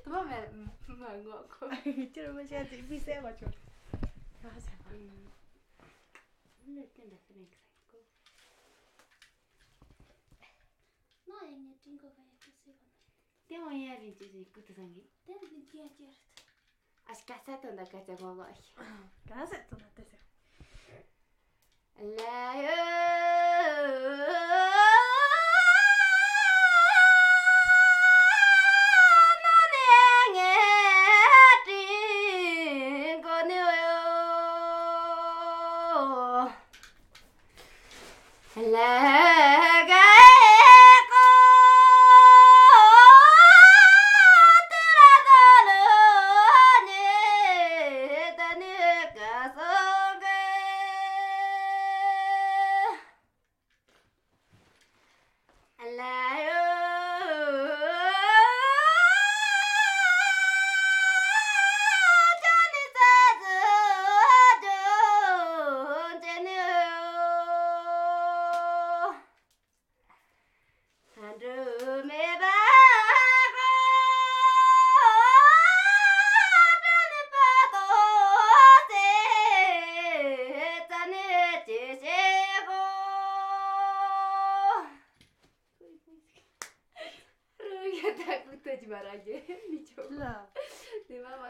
Cuma mangok kok. Cuma masih ada bisa apa coba? Bahasa apa? Ini kan dah sering kau. No ini tinggal kayak kesini. Dia mau nyari jadi ikut sangi. Dan dia ajar. Askasa tuh nak kaca ngomong. Kaset tuh nanti sih. Takut aja barang aja dicoba. Lah. Di mama